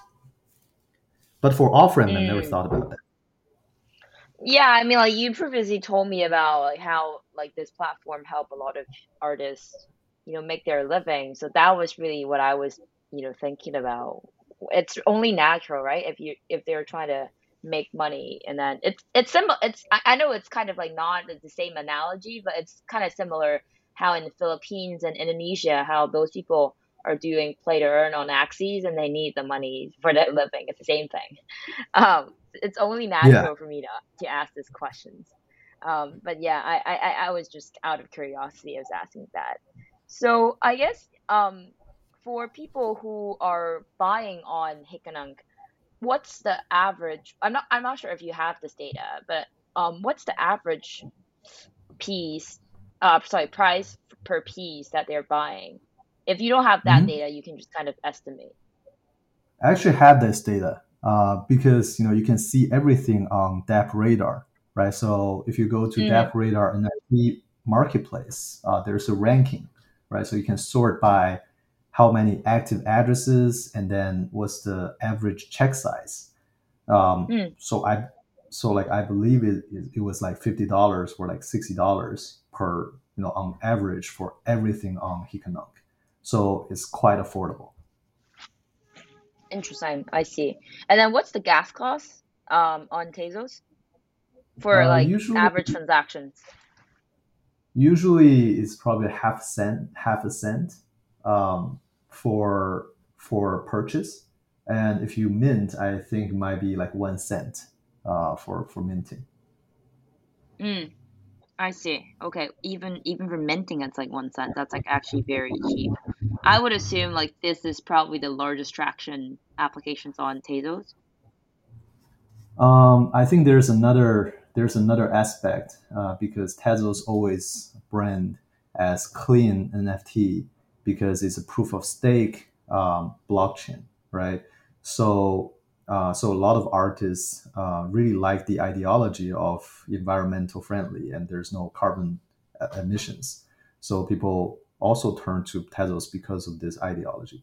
But for off ramp, I never Mm. thought about that. Yeah, I mean, like you previously told me about like how like this platform help a lot of artists, you know, make their living. So that was really what I was, you know, thinking about. It's only natural, right? If you if they're trying to make money, and then it's it's similar. It's I, I know it's kind of like not the same analogy, but it's kind of similar how in the Philippines and Indonesia, how those people are doing play to earn on Axes and they need the money for their living. It's the same thing. Um, it's only Yeah. natural for me to to ask these questions. Um, but yeah, I, I I I was just out of curiosity. I was asking that. So I guess um for people who are buying on Hikkanang, what's the average? I'm not I'm not sure if you have this data, but um what's the average piece? Uh, sorry, price per piece that they're buying. If you don't have that Mhm. data, you can just kind of estimate. I actually have this data uh, because you know you can see everything on Dap Radar, right? So if you go to Mm, Dap Radar N F T marketplace, uh, there's a ranking, right? So you can sort by how many active addresses and then what's the average check size. Um, mm. so I, so like I believe it, it, it was like fifty dollars or like sixty dollars per, you know, on average for everything on Hikanon. So it's quite affordable. Interesting. I see. And then what's the gas cost um on Tezos for Uh, like usually average transactions? Usually it's probably half cent, half a cent um, for for purchase, and if you mint, I think it might be like one cent uh, for for minting. Mm, I see. Okay. Even even for minting it's like one cent. That's like actually very cheap. I would assume like this is probably the largest traction applications on Tezos. Um, I think there's another there's another aspect uh, because Tezos always brand as clean N F T because it's a proof of stake um, blockchain, right? So uh, so a lot of artists uh, really like the ideology of environmental friendly and there's no carbon uh, emissions. So people also turn to Tezos because of this ideology.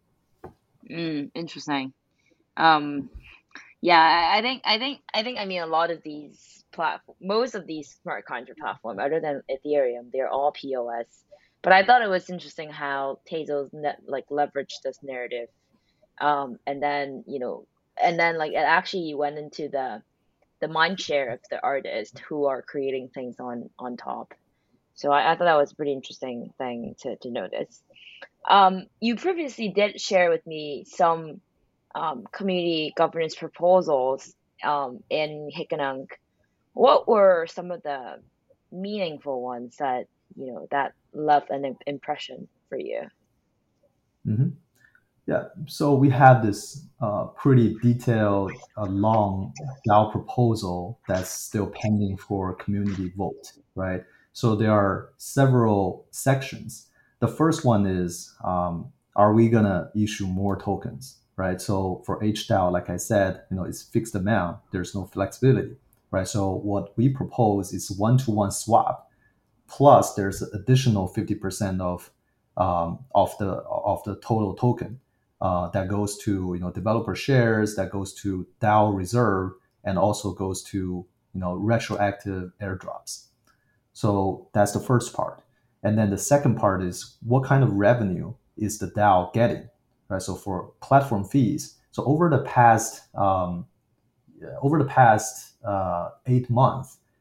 Mm, interesting. Um Yeah, I I think I think I think I mean a lot of these platform, most of these smart contract platform, other than Ethereum, they're all P O S. But I thought it was interesting how Tezos net like leveraged this narrative, um, and then you know, and then like it actually went into the the mind share of the artist who are creating things on on top. So I, I thought that was a pretty interesting thing to to notice. Um, you previously did share with me some um, community governance proposals um, in Hikkanang. What were some of the meaningful ones that you know that left an im- impression for you? Mhm. Yeah, so we have this uh, pretty detailed, uh, long DAO proposal that's still pending for community vote, right? So there are several sections. The first one is, um, are we gonna issue more tokens, right? So for H DAO, like I said, you know, it's fixed amount. There's no flexibility, right? So what we propose is one-to-one swap plus there's additional fifty percent of um, of the of the total token uh, that goes to you know developer shares, that goes to DAO reserve, and also goes to you know retroactive airdrops. So that's the first part. And then the second part is what kind of revenue is the DAO getting, right? So for platform fees, so over the past um, over the past uh, eight months,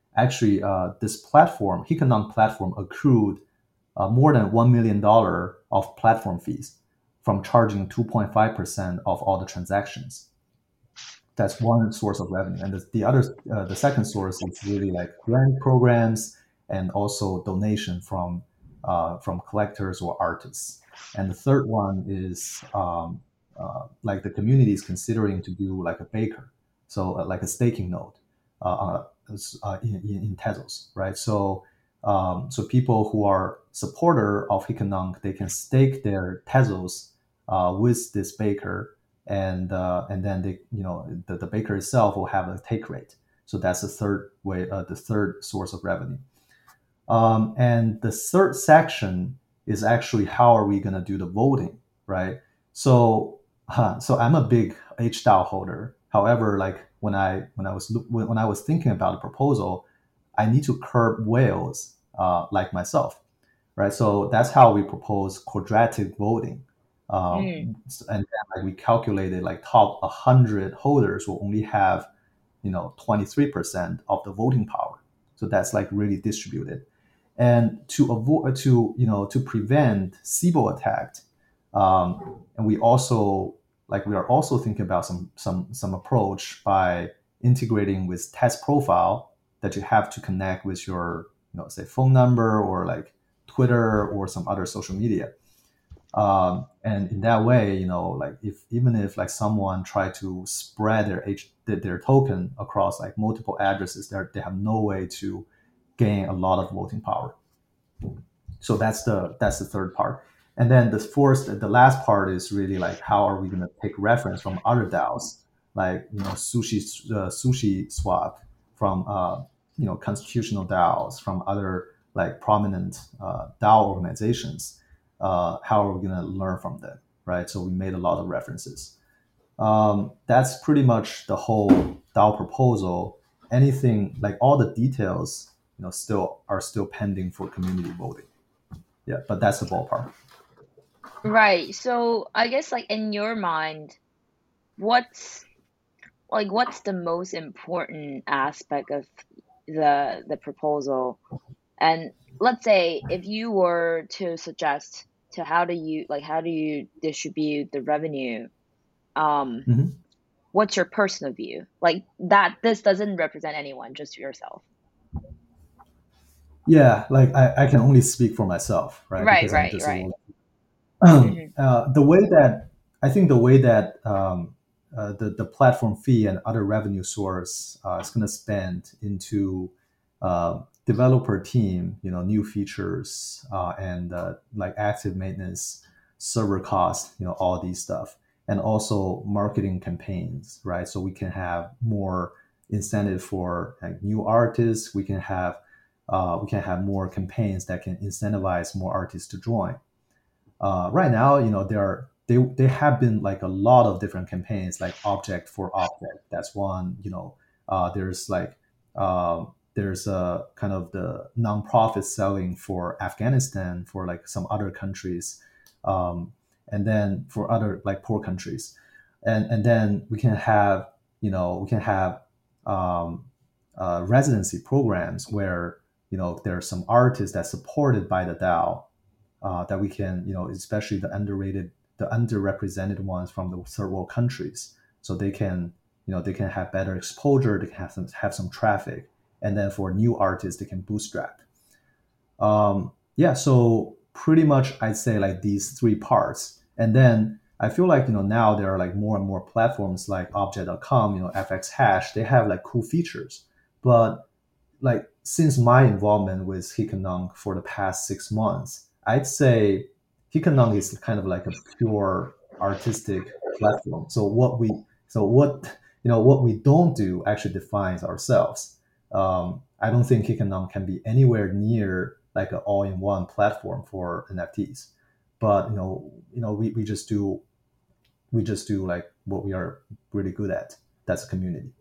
actually uh, this platform, Hikanon platform, accrued uh, more than one million dollars of platform fees from charging two point five percent of all the transactions. That's one source of revenue. And the, the other, uh, the second source is really like grant programs and also donation from uh, from collectors or artists. And the third one is um, uh, like the community is considering to do like a baker, so uh, like a staking node uh, uh, in, in, in Tezos, right? So um, so people who are supporter of Hikanon, they can stake their Tezos uh, with this baker, and uh, and then they, you know, the, the baker itself will have a take rate. So that's the third way, uh, the third source of revenue. Um, and the third section is actually how are we going to do the voting, right? So, huh, so I'm a big H DAO holder. However, like when I when I was when I was thinking about the proposal, I need to curb whales uh, like myself, right? So that's how we propose quadratic voting. Um, Mm. and then, like, we calculated like top one hundred holders will only have, you know, twenty-three percent of the voting power. So that's like really distributed. And to avoid, to, you know, to prevent S I B O attack, um, and we also like we are also thinking about some some some approach by integrating with test profile that you have to connect with your, you know, say phone number or like Twitter or some other social media. Um, and in that way, you know, like if even if like someone try to spread their H their, their token across like multiple addresses, they they have no way to gain a lot of voting power. So that's the that's the third part. And then the fourth, the last part is really like how are we going to take reference from other DAOs, like, you know, Sushi uh, Sushi Swap, from uh, you know, constitutional DAOs, from other like prominent uh, DAO organizations. Uh, how are we going to learn from them, right? So we made a lot of references. Um, that's pretty much the whole DAO proposal. Anything like all the details, you know, still are still pending for community voting. Yeah, but that's the ballpark. Right. So I guess like in your mind, what's like what's the most important aspect of the the proposal? And let's say if you were to suggest to how do you like how do you distribute the revenue, um, Mm-hmm. what's your personal view? Like that this doesn't represent anyone, just yourself. Yeah, like I, I can only speak for myself, right? Right, Because I'm right, just a right. little. Mm-hmm. uh, the way that I think the way that um, uh, the the platform fee and other revenue source uh, is going to spend into uh, developer team, you know, new features uh, and uh, like active maintenance, server cost, you know, all these stuff, and also marketing campaigns, right? So we can have more incentive for like new artists. We can have uh, we can have more campaigns that can incentivize more artists to join. Uh, right now, you know, there are they they have been like a lot of different campaigns, like object for object. That's one. You know, uh, there's like uh, there's a kind of the nonprofit selling for Afghanistan, for like some other countries, um, and then for other like poor countries, and and then we can have, you know, we can have um, uh, residency programs where, you know, there are some artists that's supported by the DAO, uh, that we can, you know, especially the underrated, the underrepresented ones from the third world countries, so they can, you know, they can have better exposure, they can have some have some traffic, and then for new artists, they can bootstrap. Um, yeah, so pretty much I'd say like these three parts, and then I feel like, you know, now there are like more and more platforms like object dot com, you know, F X Hash, they have like cool features, but like since my involvement with Hikanon for the past six months, I'd say Hikanon is kind of like a pure artistic platform. So what we, so what, you know, what we don't do actually defines ourselves. Um, I don't think Hikanon can be anywhere near like an all-in-one platform for N F Ts. But you know, you know, we, we just do we just do like what we are really good at. That's a community.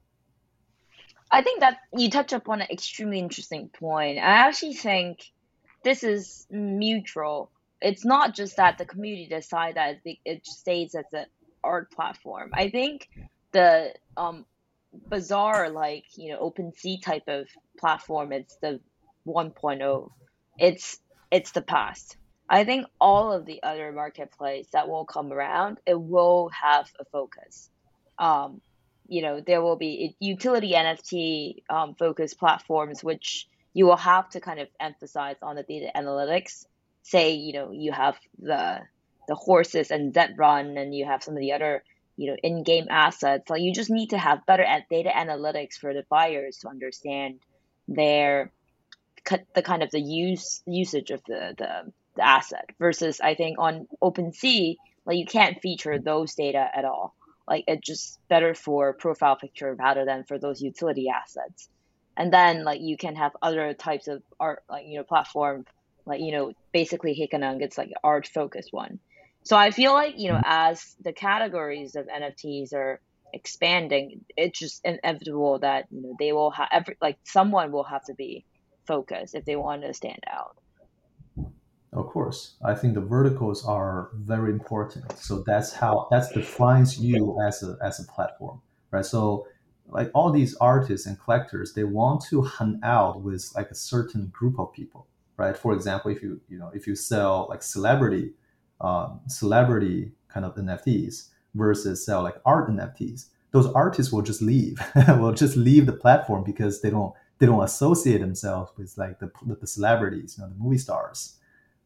I think that you touch upon an extremely interesting point. I actually think this is mutual. It's not just that the community decide that it stays as an art platform. I think the um Bazaar, like, you know, OpenSea type of platform, it's the one point oh. It's it's the past. I think all of the other marketplace that will come around, it will have a focus. Um, you know, there will be utility N F T um, focused platforms, which you will have to kind of emphasize on the data analytics. Say, you know, you have the the horses and Zet Run, and you have some of the other, you know, in-game assets. Like, you just need to have better at data analytics for the buyers to understand their the kind of the use usage of the, the the asset. Versus, I think on OpenSea, like, you can't feature those data at all. Like, it's just better for profile picture rather than for those utility assets. And then, like, you can have other types of art, like, you know, platform, like, you know, basically Hikkenung, it's like art focused one. So I feel like, you know, as the categories of N F Ts are expanding, it's just inevitable that, you know, they will have every, like, someone will have to be focused if they want to stand out. Of course, I think the verticals are very important. So that's how that defines you as a as a platform, right? So like all these artists and collectors, they want to hunt out with like a certain group of people, right? For example, if you you know if you sell like celebrity, um, celebrity kind of N F Ts versus sell like art N F Ts, those artists will just leave, will just leave the platform because they don't they don't associate themselves with like the the celebrities, you know, the movie stars.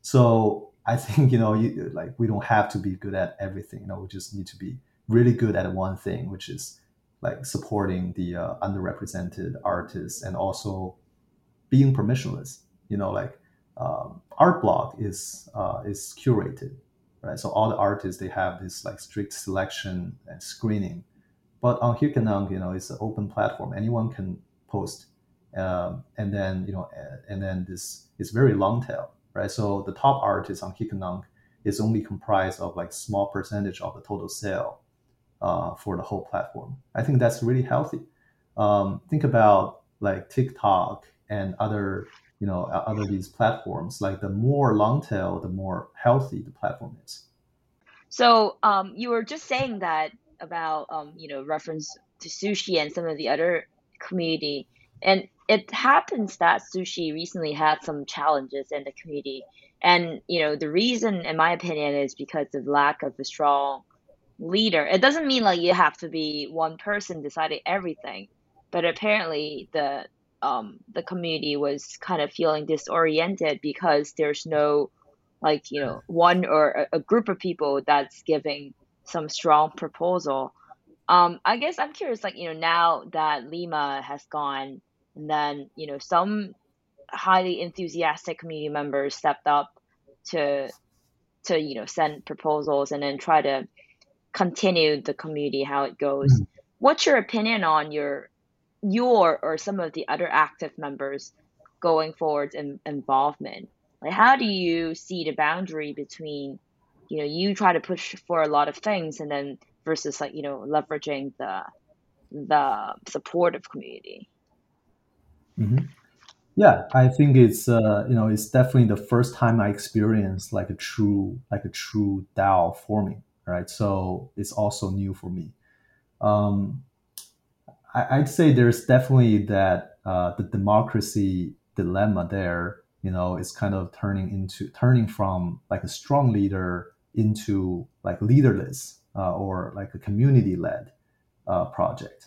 So I think, you know, you, like we don't have to be good at everything. You know, we just need to be really good at one thing, which is like supporting the uh, underrepresented artists and also being permissionless. You know, like um, art block is uh, is curated, right? So all the artists, they have this like strict selection and screening. But on Hukanang, you know, it's an open platform. Anyone can post, um, and then you know, and then this is very long tail, right? So the top artists on Hukanang is only comprised of like small percentage of the total sale uh, for the whole platform. I think that's really healthy. Um, think about like TikTok and other, you know, other these platforms. Like the more long tail, the more healthy the platform is. So um, you were just saying that about um, you know, reference to sushi and some of the other community, and it happens that sushi recently had some challenges in the community, and you know, the reason, in my opinion, is because of lack of a strong leader. It doesn't mean like you have to be one person deciding everything, but apparently the um the community was kind of feeling disoriented because there's no, like, you know, one or a, a group of people that's giving some strong proposal. Um, I guess I'm curious, like, you know, now that Lima has gone, and then, you know, some highly enthusiastic community members stepped up to to you know, send proposals and then try to continue the community how it goes. What's your opinion on your your or some of the other active members going forward in involvement? Like, how do you see the boundary between, you know, you try to push for a lot of things and then versus, like, you know, leveraging the the supportive community? Mm-hmm. Yeah, I think it's uh, you know it's definitely the first time I experienced like a true like a true DAO forming, right? So it's also new for me. Um, I, I'd say there's definitely that uh, the democracy dilemma there. You know, is kind of turning into turning from like a strong leader into like leaderless uh, or like a community led uh, project.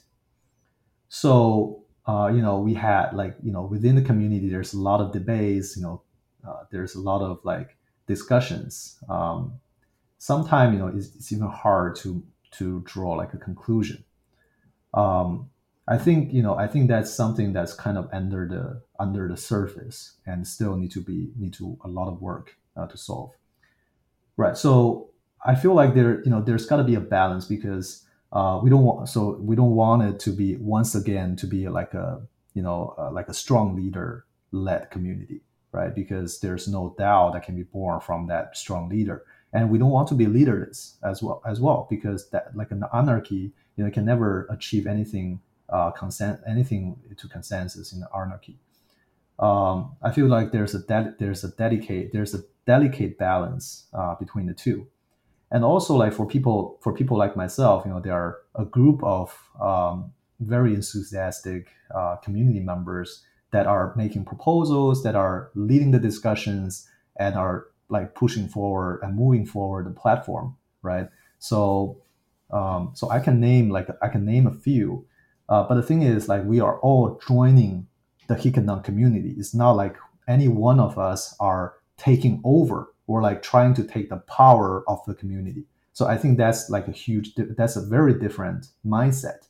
So uh, you know, we had like you know within the community, there's a lot of debates. You know, uh, there's a lot of like discussions. Um, Sometimes you know it's, it's even hard to to draw like a conclusion. Um, I think you know I think that's something that's kind of under the under the surface and still need to be need to a lot of work uh, to solve. Right. So I feel like there, you know, there's got to be a balance because uh, we don't want, so we don't want it to be once again to be like a, you know, uh, like a strong leader led community, right? Because there's no doubt that can be born from that strong leader, and we don't want to be leaderless as well as well because that like an anarchy, you know, can never achieve anything uh, consent anything to consensus in anarchy. um, I feel like there's a de- there's a dedicate there's a delicate balance uh, between the two, and also like for people for people like myself, you know, there are a group of um, very enthusiastic uh, community members that are making proposals, that are leading the discussions, and are like pushing forward and moving forward the platform, right? So, um, so I can name like I can name a few, uh, but the thing is, like, we are all joining the Hikkenang community. It's not like any one of us are taking over or like trying to take the power of the community. So I think that's like a huge, that's a very different mindset.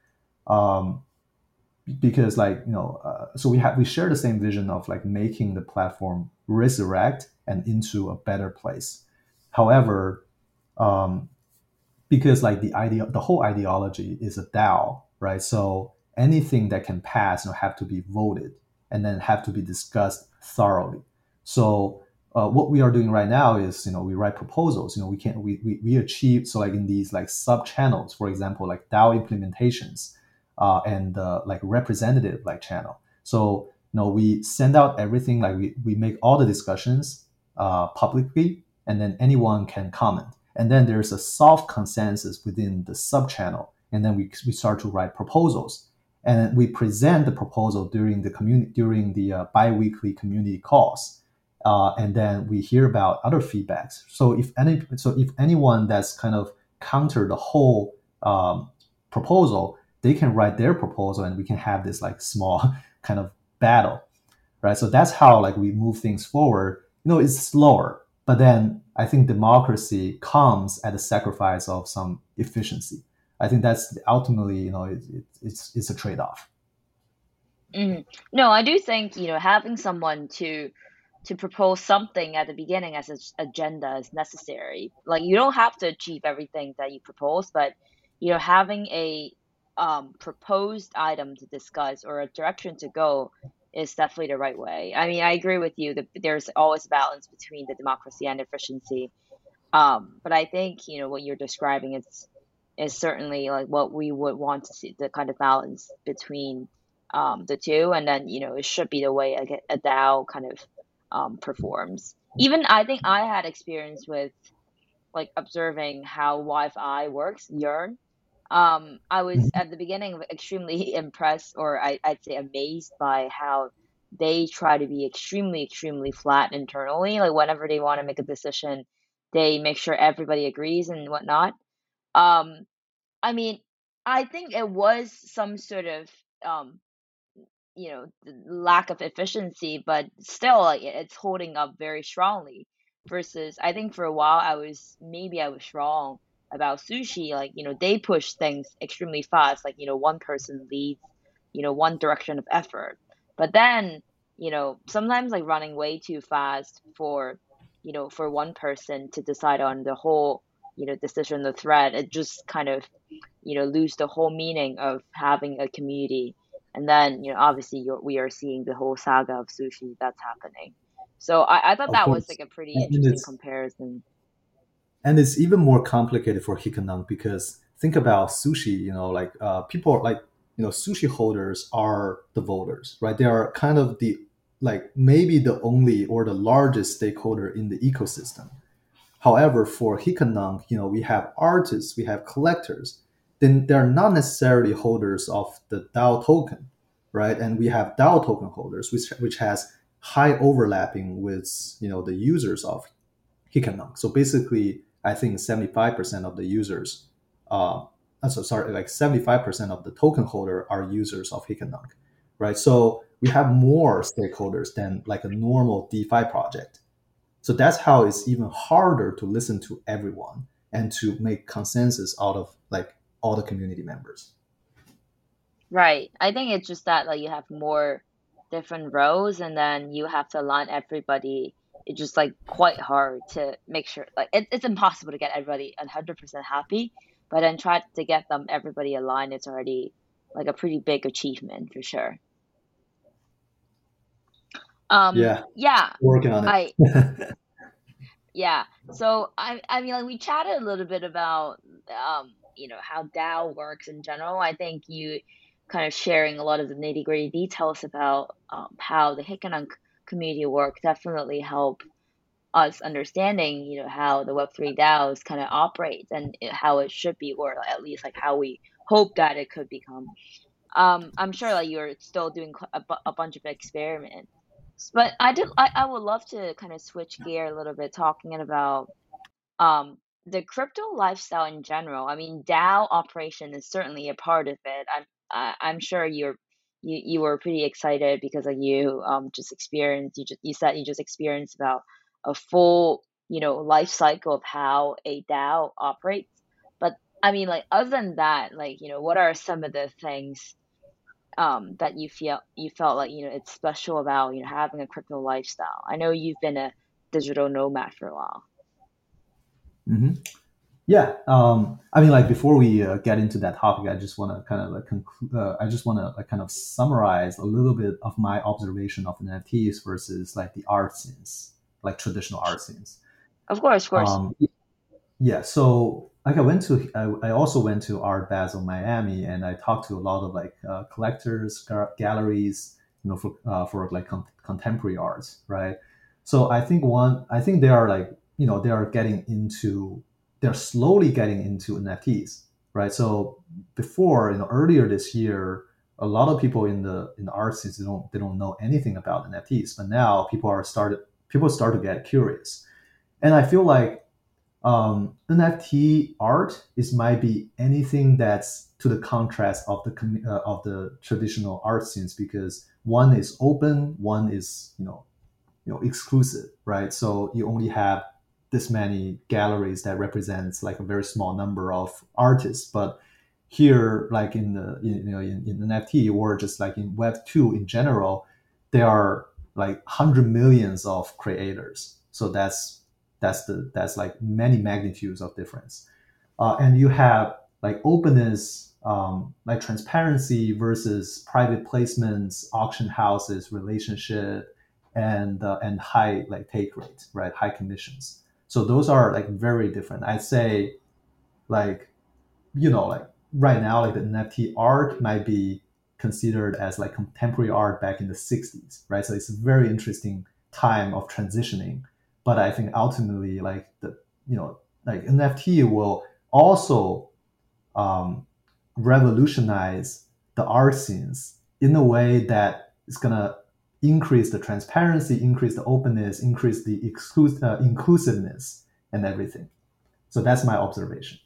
Um, because like, you know, uh, so we have, we share the same vision of like making the platform resurrect and into a better place. However, um, because like the idea, the whole ideology is a DAO, right? So anything that can pass, you know, have to be voted and then have to be discussed thoroughly. So uh, what we are doing right now is, you know, we write proposals. You know, we can we we, we achieve, so like in these like sub channels, for example, like DAO implementations uh, and uh, like representative like channel. So you know, we send out everything, like we we make all the discussions uh, publicly, and then anyone can comment. And then there's a soft consensus within the sub channel, and then we we start to write proposals, and we present the proposal during the community during the uh, biweekly community calls, uh, and then we hear about other feedbacks. So if any so if anyone that's kind of counter the whole um, proposal, they can write their proposal, and we can have this like small kind of battle, right? So that's how like we move things forward. You know, it's slower, but then I think democracy comes at the sacrifice of some efficiency. I think that's ultimately, you know, it, it, it's it's a trade-off. Mm. No, I do think, you know, having someone to to propose something at the beginning as an agenda is necessary. Like, you don't have to achieve everything that you propose, but, you know, having a um, proposed item to discuss or a direction to go is definitely the right way. I mean, I agree with you that there's always a balance between the democracy and efficiency. Um, but I think, you know, what you're describing is is certainly like what we would want to see, the kind of balance between um, the two. And then, you know, it should be the way a, a DAO kind of um, performs. Even I think I had experience with like observing how Wi-Fi works, Yearn. Um, I was at the beginning extremely impressed, or I, I'd say amazed by how they try to be extremely, extremely flat internally. Like whenever they want to make a decision, they make sure everybody agrees and whatnot. Um, I mean, I think it was some sort of um, you know, the lack of efficiency, but still, like it's holding up very strongly. Versus, I think for a while I was maybe I was wrong about sushi. Like, you know, they push things extremely fast. Like, you know, one person leads, you know, one direction of effort. But then, you know, sometimes like running way too fast for, you know, for one person to decide on the whole, you know, decision, the thread, it just kind of, you know, lose the whole meaning of having a community. And then, you know, obviously you're, we are seeing the whole saga of sushi that's happening. So I, I thought Of that was course, like a pretty and interesting it's comparison. and it's even more complicated for Hikkenang because think about sushi. You know, like uh, people are like, you know, sushi holders are the voters, right? They are kind of the like maybe the only or the largest stakeholder in the ecosystem. However, for Hikkenang, you know, we have artists, we have collectors. Then they're not necessarily holders of the DAO token, right? And we have DAO token holders, which which has high overlapping with, you know, the users of Hikkenang. So basically, I think seventy-five percent of the users, uh, uh, so sorry, like seventy-five percent of the token holder are users of Hikkenang, right? So we have more stakeholders than like a normal DeFi project. So that's how it's even harder to listen to everyone and to make consensus out of like all the community members. Right. I think it's just that like you have more different roles and then you have to align everybody. It's just like quite hard to make sure like it, it's impossible to get everybody one hundred percent happy, but then try to get them everybody aligned. It's already like a pretty big achievement for sure. Um, Yeah, yeah, working on I it. yeah. So I I mean like we chatted a little bit about um you know how DAO works in general. I think you kind of sharing a lot of the nitty gritty details about um, how the Hikkenang community work definitely help us understanding you know how the Web three DAOs kind of operates and it- how it should be, or at least like how we hope that it could become. um, I'm sure like you're still doing cl- a, bu- a bunch of experiments. But I did I, I would love to kind of switch gear a little bit, talking about um the crypto lifestyle in general. I mean, DAO operation is certainly a part of it. I'm I, I'm sure you're you, you were pretty excited because like you um just experienced you just you said you just experienced about a full, you know, life cycle of how a DAO operates. But I mean, like other than that, like, you know, what are some of the things um that you feel you felt like, you know, it's special about, you know, having a crypto lifestyle? I know you've been a digital nomad for a while. Hmm. Yeah, um, I mean, like before we uh, get into that topic, I just want to kind of like conclude. Uh, I just want to like kind of summarize a little bit of my observation of N F Ts versus like the art scenes, like traditional art scenes. Of course, of course. Um, yeah, so like I went to, I, I also went to Art Basel Miami, and I talked to a lot of like uh, collectors, gar- galleries, you know, for uh, for like con- contemporary arts, right? So I think one, I think they are like, you know, they are getting into, they're slowly getting into N F Ts, right? So before, you know, earlier this year, a lot of people in the in the art scenes, they don't they don't know anything about N F Ts, but now people are started people start to get curious, and I feel like um, N F T art is might be anything that's to the contrast of the commu- uh, of the traditional art scenes, because one is open, one is you know you know exclusive, right? So you only have this many galleries that represents like a very small number of artists. But here, like in the in, you know in, in N F T or just like in Web two in general, there are like hundred millions of creators. So that's that's the that's like many magnitudes of difference. Uh, and you have like openness, um, like transparency versus private placements, auction houses, relationship, and uh, and high like take rates, right? High commissions. So those are like very different. I'd say like you know like right now like the N F T art might be considered as like contemporary art back in the sixties, right? So it's a very interesting time of transitioning. But I think ultimately like the you know like N F T will also um, revolutionize the art scenes in a way that is gonna increase the transparency, increase the openness, increase the exclus- uh, inclusiveness, and everything. So that's my observation.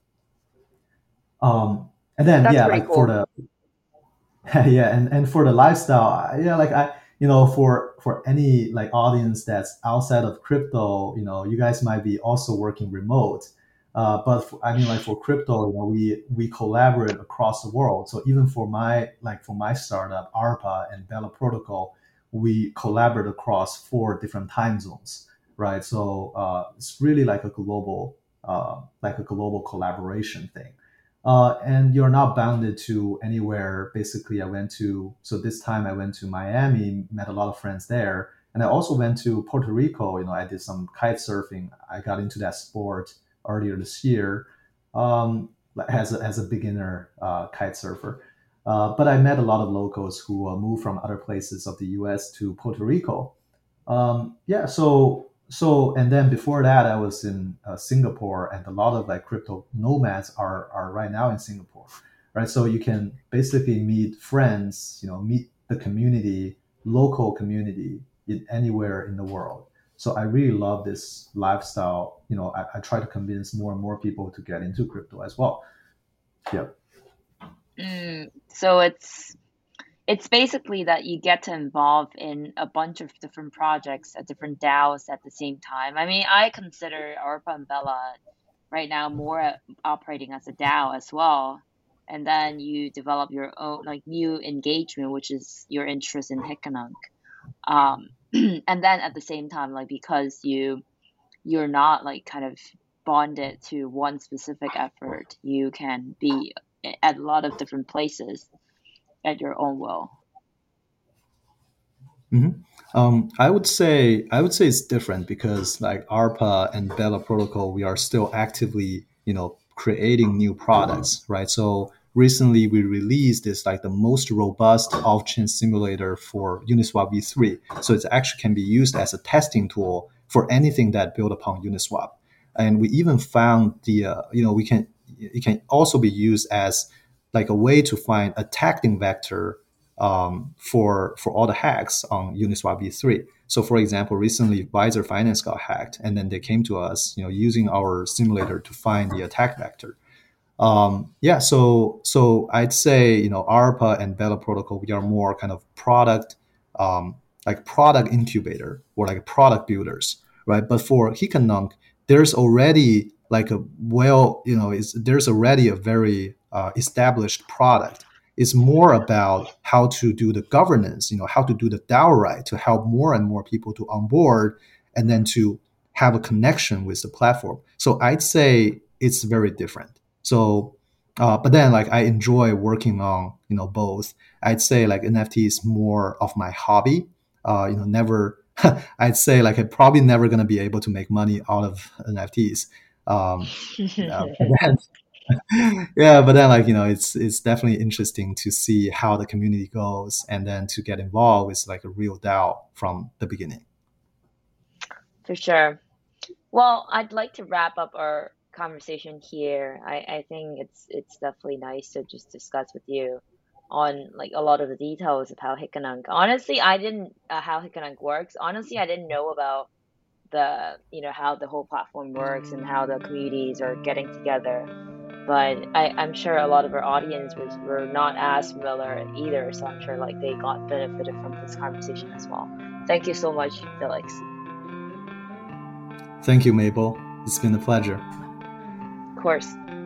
Um, and then That's yeah, pretty like for cool. the yeah, and and for the lifestyle, yeah, like I you know for for any like audience that's outside of crypto, you know, you guys might be also working remote. Uh, but for, I mean, like for crypto, you know, we we collaborate across the world. So even for my like for my startup, ARPA and Bella Protocol, we collaborate across four different time zones, right? So uh, it's really like a global uh, like a global collaboration thing. Uh, and you're not bounded to anywhere. Basically, I went to, so this time I went to Miami, met a lot of friends there. And I also went to Puerto Rico. You know, I did some kite surfing. I got into that sport earlier this year, um, as, a, as a beginner uh, kite surfer. Uh, but I met a lot of locals who uh, moved from other places of the U S to Puerto Rico. Um, yeah, so so and then before that, I was in uh, Singapore, and a lot of like crypto nomads are are right now in Singapore, right? So you can basically meet friends, you know, meet the community, local community in anywhere in the world. So I really love this lifestyle. You know, I, I try to convince more and more people to get into crypto as well. Yeah. Mm, so it's it's basically that you get to involve in a bunch of different projects at different DAOs at the same time. I mean, I consider Arpa and Bella right now more operating as a DAO as well. And then you develop your own like new engagement, which is your interest in Hickenunk. Um, and then at the same time, like because you you're not like kind of bonded to one specific effort, you can be at a lot of different places at your own will. Mhm. Um, I would say I would say it's different because like ARPA and Bella Protocol, we are still actively, you know, creating new products, right? So recently we released this like the most robust off-chain simulator for Uniswap v three. So it actually can be used as a testing tool for anything that built upon Uniswap. And we even found the uh, you know we can it can also be used as like a way to find a tagging vector um, for for all the hacks on Uniswap v three. So, for example, recently Visor Finance got hacked, and then they came to us, you know, using our simulator to find the attack vector. Um, yeah, so so I'd say, you know, A R P A and Bella Protocol, we are more kind of product, um, like product incubator or like product builders, right? But for Hickenlunk, there's already like a well, you know, is there's already a very uh, established product. It's more about how to do the governance, you know, how to do the DAO right to help more and more people to onboard and then to have a connection with the platform. So I'd say it's very different. So, uh, but then like I enjoy working on, you know, both. I'd say like N F T is more of my hobby. Uh, you know, never, I'd say like I'm probably never going to be able to make money out of N F Ts. Um, uh, but then, yeah, but then like, you know, it's it's definitely interesting to see how the community goes and then to get involved with like a real DAO from the beginning. For sure. Well, I'd like to wrap up our conversation here. I, I think it's it's definitely nice to just discuss with you on like a lot of the details of how Hickenlunk. Honestly, I didn't uh, how Hickenlunk works. Honestly, I didn't know about the you know how the whole platform works and how the communities are getting together. But I, I'm sure a lot of our audience was were not as familiar either, so I'm sure like they got benefited from this conversation as well. Thank you so much, Felix. Thank you, Mabel. It's been a pleasure. Of course.